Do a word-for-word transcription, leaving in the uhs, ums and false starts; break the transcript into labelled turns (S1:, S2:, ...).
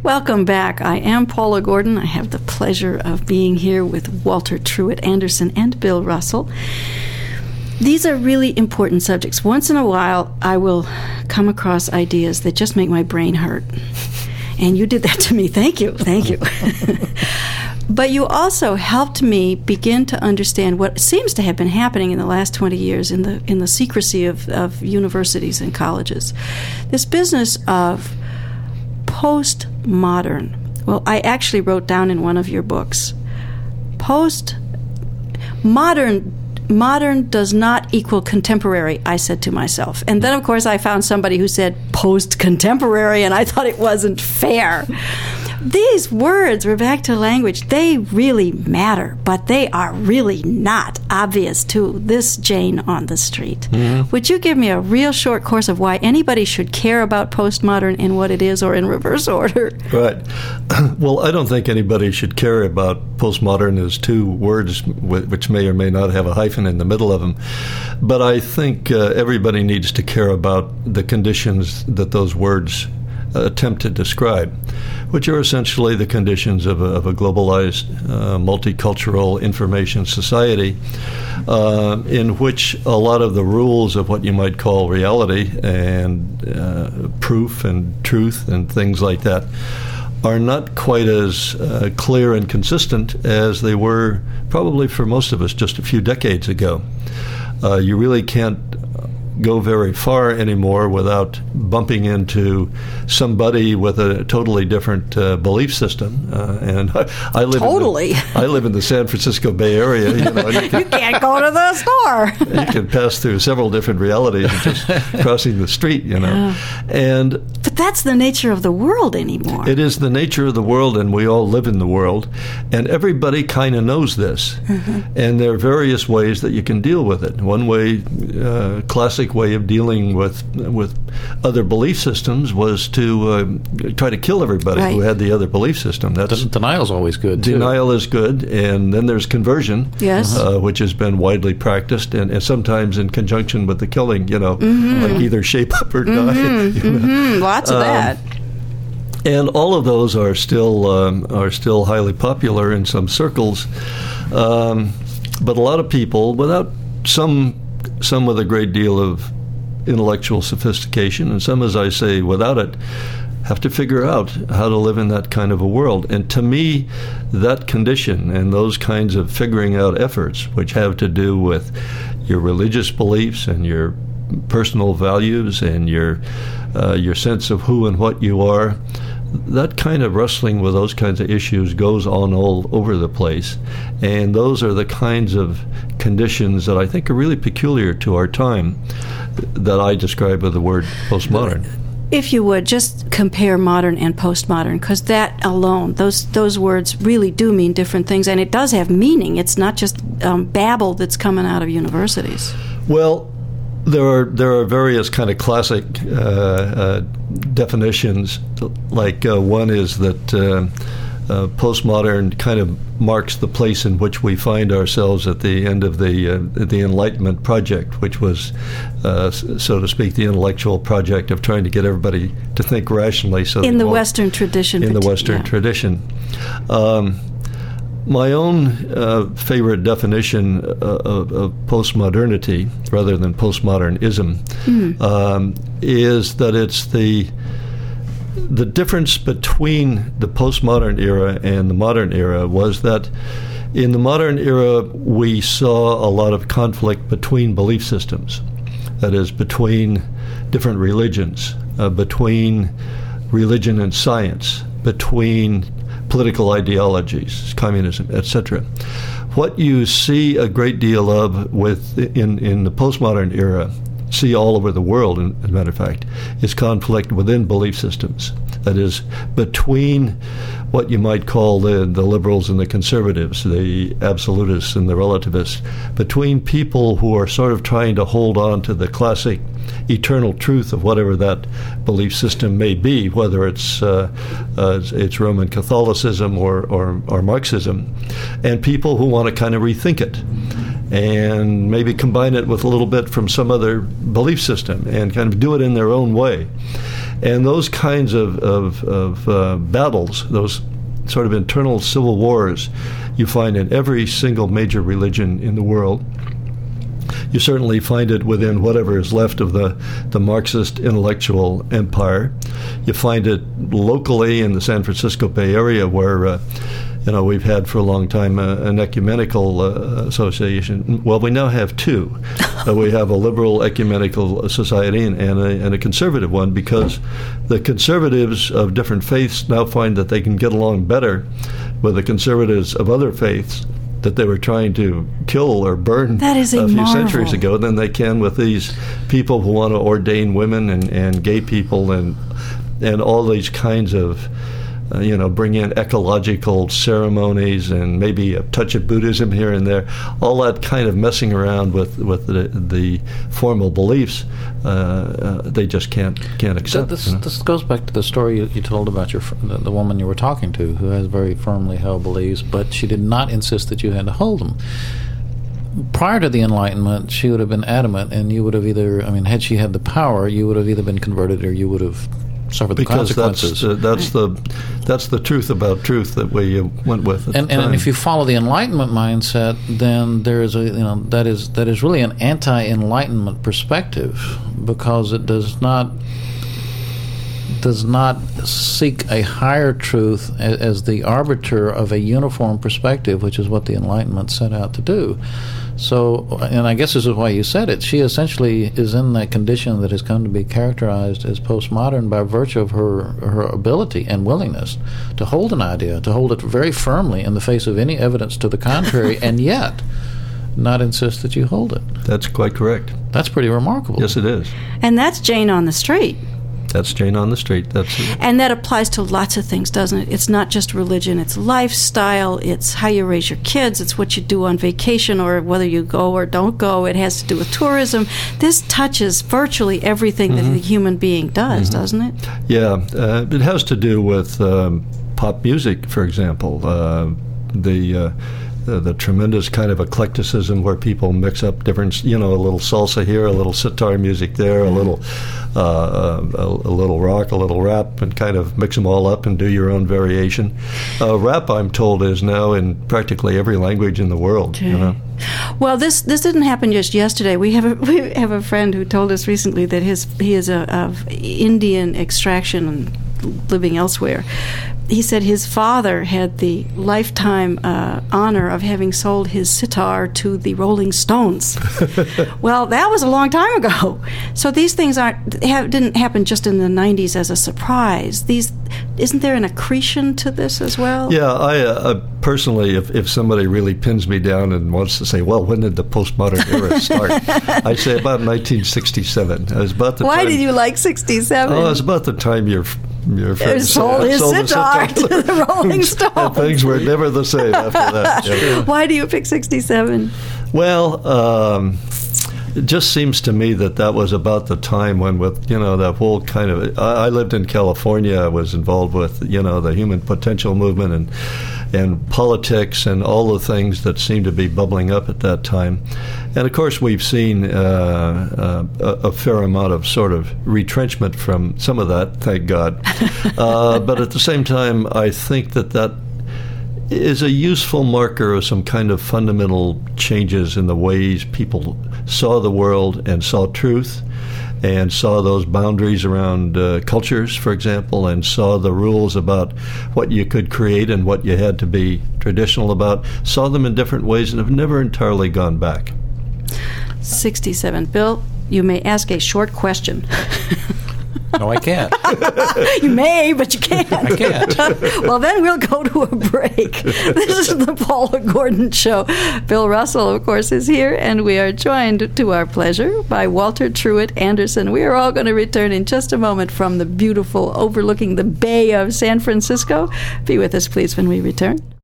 S1: Welcome back. I am Paula Gordon. I have the pleasure of being here with Walter Truett Anderson and Bill Russell. These are really important subjects. Once in a while, I will come across ideas that just make my brain hurt. And you did that to me. Thank you. Thank you. But you also helped me begin to understand what seems to have been happening in the last twenty years in the in the secrecy of, of universities and colleges. This business of postmodern. Well, I actually wrote down in one of your books, post-modern modern does not equal contemporary, I said to myself. And then, of course, I found somebody who said post-contemporary, and I thought it wasn't fair. These words, we're back to language, they really matter, but they are really not obvious to this Jane on the street. Mm-hmm. Would you give me a real short course of why anybody should care about postmodern in what it is or in reverse order?
S2: Right. Well, I don't think anybody should care about postmodern as two words which may or may not have a hyphen in the middle of them. But I think uh, everybody needs to care about the conditions that those words attempt to describe, which are essentially the conditions of a, of a globalized, uh, multicultural information society, uh, in which a lot of the rules of what you might call reality and uh, proof and truth and things like that are not quite as uh, clear and consistent as they were probably for most of us just a few decades ago. Uh, you really can't go very far anymore without bumping into somebody with a totally different uh, belief system. Uh, and I, I live
S1: totally.
S2: In the, I live in the San Francisco Bay Area. You know, you, can,
S1: you can't go to the store.
S2: You can pass through several different realities just crossing the street. You know, yeah. and
S1: but that's the nature of the world anymore.
S2: It is the nature of the world, and we all live in the world, and everybody kind of knows this. Mm-hmm. And there are various ways that you can deal with it. One way, uh, classic way of dealing with with other belief systems was to uh, try to kill everybody right. who had the other belief system. That's
S3: Den- denial's always good. Too.
S2: Denial is good, and then there's conversion,
S1: yes,
S2: uh, which has been widely practiced, and, and sometimes in conjunction with the killing. You know,
S1: mm-hmm.
S2: like either shape up or die.
S1: Mm-hmm. You know? Mm-hmm. Lots of um, that.
S2: And all of those are still um, are still highly popular in some circles, um, but a lot of people, without some some with a great deal of intellectual sophistication, and some, as I say, without it, have to figure out how to live in that kind of a world. And to me, that condition and those kinds of figuring out efforts, which have to do with your religious beliefs and your personal values and your uh, your sense of who and what you are, that kind of wrestling with those kinds of issues goes on all over the place. And those are the kinds of conditions that I think are really peculiar to our time that I describe with the word postmodern.
S1: If you would, just compare modern and postmodern, because that alone, those those words really do mean different things, and it does have meaning. It's not just um, babble that's coming out of universities.
S2: Well, There are there are various kind of classic uh, uh, definitions. Like uh, one is that uh, uh, postmodern kind of marks the place in which we find ourselves at the end of the uh, the Enlightenment project, which was, uh, so to speak, the intellectual project of trying to get everybody to think rationally. So
S1: in the Western tradition.
S2: In the Western yeah. tradition. Um, My own uh, favorite definition uh, of, of postmodernity, rather than postmodernism, mm. um, is that it's the the difference between the postmodern era and the modern era was that in the modern era we saw a lot of conflict between belief systems, that is, between different religions, uh, between religion and science, between political ideologies, communism, et cetera. What you see a great deal of with in, in the postmodern era, see all over the world, as a matter of fact, is conflict within belief systems. That is, between what you might call the, the liberals and the conservatives, the absolutists and the relativists, between people who are sort of trying to hold on to the classic eternal truth of whatever that belief system may be, whether it's uh, uh, it's Roman Catholicism or, or, or Marxism, and people who want to kind of rethink it and maybe combine it with a little bit from some other belief system and kind of do it in their own way. And those kinds of, of, of uh, battles, those sort of internal civil wars, you find in every single major religion in the world. You certainly find it within whatever is left of the, the Marxist intellectual empire. You find it locally in the San Francisco Bay Area, where uh, you know we've had for a long time uh, an ecumenical uh, association. Well, we now have two. uh, we have a liberal ecumenical society and, and, a, and a conservative one, because the conservatives of different faiths now find that they can get along better with the conservatives of other faiths that they were trying to kill or burn
S1: that is a,
S2: a few
S1: marvel.
S2: centuries ago than they can with these people who want to ordain women and, and gay people and and all these kinds of, uh, you know, bring in ecological ceremonies and maybe a touch of Buddhism here and there. All that kind of messing around with, with the, the formal beliefs, uh, uh, they just can't can't accept.
S3: This,
S2: you know?
S3: this goes back to the story you, you told about your fr- the, the woman you were talking to, who has very firmly held beliefs, but she did not insist that you had to hold them. Prior to the Enlightenment, she would have been adamant, and you would have either, I mean, had she had the power, you would have either been converted or you would have suffered the
S2: because
S3: consequences.
S2: Because that's, uh, that's the that's the truth about truth that we uh, went with at
S3: and,
S2: the time.
S3: and if you follow the Enlightenment mindset, then there is a you know that is that is really an anti-Enlightenment perspective, because it does not does not seek a higher truth as, as the arbiter of a uniform perspective, which is what the Enlightenment set out to do. So, and I guess this is why you said it, she essentially is in that condition that has come to be characterized as postmodern by virtue of her, her ability and willingness to hold an idea, to hold it very firmly in the face of any evidence to the contrary, and yet not insist that you hold it.
S2: That's quite correct.
S3: That's pretty remarkable.
S2: Yes, it is.
S1: And that's Jane on the Street.
S2: That's Jane on the Street. That's it.
S1: And that applies to lots of things, doesn't it? It's not just religion. It's lifestyle. It's how you raise your kids. It's what you do on vacation, or whether you go or don't go. It has to do with tourism. This touches virtually everything mm-hmm. that a human being does, mm-hmm. doesn't it?
S2: Yeah. Uh, it has to do with um, pop music, for example. Uh, the... Uh, The, the tremendous kind of eclecticism where people mix up different, you know, a little salsa here, a little sitar music there, a little uh, a, a little rock, a little rap, and kind of mix them all up and do your own variation. Uh, rap, I'm told, is now in practically every language in the world.
S1: Okay.
S2: You know?
S1: Well, this this didn't happen just yesterday. We have a we have a friend who told us recently that his he is a, of Indian extraction and living elsewhere. He said his father had the lifetime uh, honor of having sold his sitar to the Rolling Stones. Well, that was a long time ago. So these things aren't have, didn't happen just in the nineties as a surprise. These isn't there an accretion to this as well?
S2: Yeah, I uh, personally, if, if somebody really pins me down and wants to say, well, when did the postmodern era start? I say about nineteen sixty-seven. It was about the
S1: Why
S2: time,
S1: did you like sixty-seven?
S2: Oh, it was about the time your your friend
S1: sold his sitar to the Rolling Stones.
S2: And things were never the same after that. Yeah.
S1: Why do you pick sixty-seven?
S2: Well, um, it just seems to me that that was about the time when, with you know, that whole kind of. I, I lived in California. I was involved with you know the human potential movement and and politics and all the things that seemed to be bubbling up at that time. And of course, we've seen uh, uh, a, a fair amount of sort of retrenchment from some of that, thank God. uh, but at the same time, I think that that is a useful marker of some kind of fundamental changes in the ways people saw the world and saw truth, and saw those boundaries around uh, cultures, for example, and saw the rules about what you could create and what you had to be traditional about, saw them in different ways and have never entirely gone back.
S1: sixty-seven. Bill, you may ask a short question.
S3: No, I can't.
S1: You may, but you can't.
S3: I can't.
S1: Well, then we'll go to a break. This is the Paula Gordon Show. Bill Russell, of course, is here, and we are joined, to our pleasure, by Walter Truett Anderson. We are all going to return in just a moment from the beautiful overlooking the Bay of San Francisco. Be with us, please, when we return.